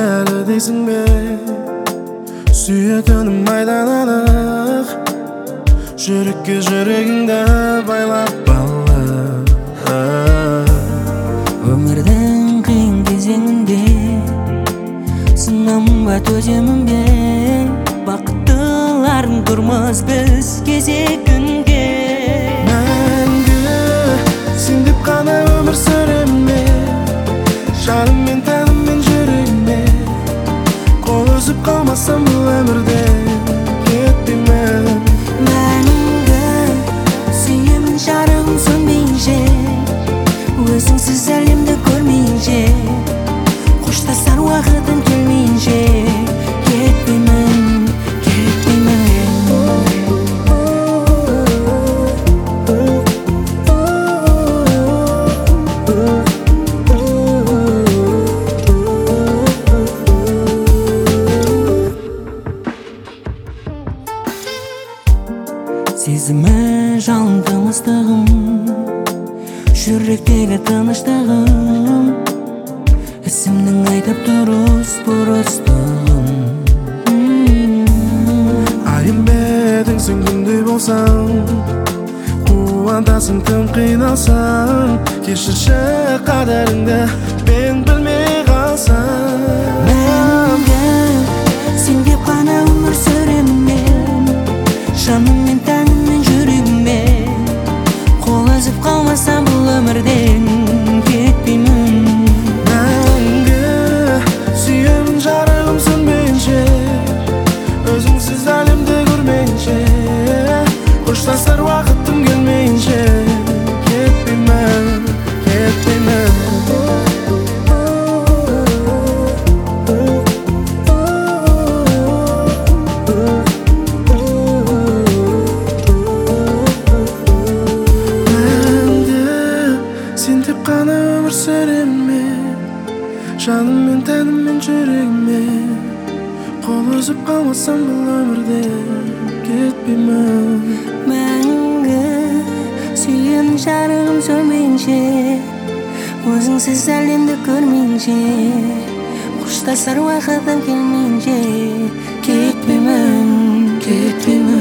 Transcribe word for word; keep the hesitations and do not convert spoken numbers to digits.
әлі дейсің бе? Сүйетінім айдан анық, жүрекке жүрегіңді байлап балық. Өмірдің қиын кезеңінде сынамға төземін бе? Бақыттыларын тұрмыз біз кезек күнге. Мәңгі сен деп қана өмір сүремін, жаныммен тәніммен жүрегіме. Қол үзіп қалмасам бұл өмірден кетпеймін. Мәңгі сүйемін жарығым сөнбейінше, өзіңсіз әлемді көрмейінше, қоштасар уақытым келмейінше кетпеймін, кетпеймін. Сезімі жалын тымыстығым, жүректегі тыныштығым, ісімнің айтып дұрыс бұрыстығым. Айым бедің сен күндей болсаң, қуантасың тым қиналсаң. Кешірші қадіріңді мен білмей қалсам. Мәңгі сен деп қана өмір сүремін мен, жаныммен тәніммен жүрегіммен. Қол үзіп қалмасам бұл өмірден кетпеймін. Мәңгі сүйемін жарығым сөнбейінше, өзіңсіз әлемді көрмейінше, қоштасар уақытым келмейінше кетпеймін, кетпеймін. Сен деп қана өмір сүремін, жаныммен тәніммен жүрегіме. Қол үзіп қалмасам бұл өмірден кетпеймін. Мәңгі сүйемін жарығым сөнбейінше, өзіңсіз әлемді көрмейінше, қоштасар уақытым келмейінше кетпеймін, кетпеймін.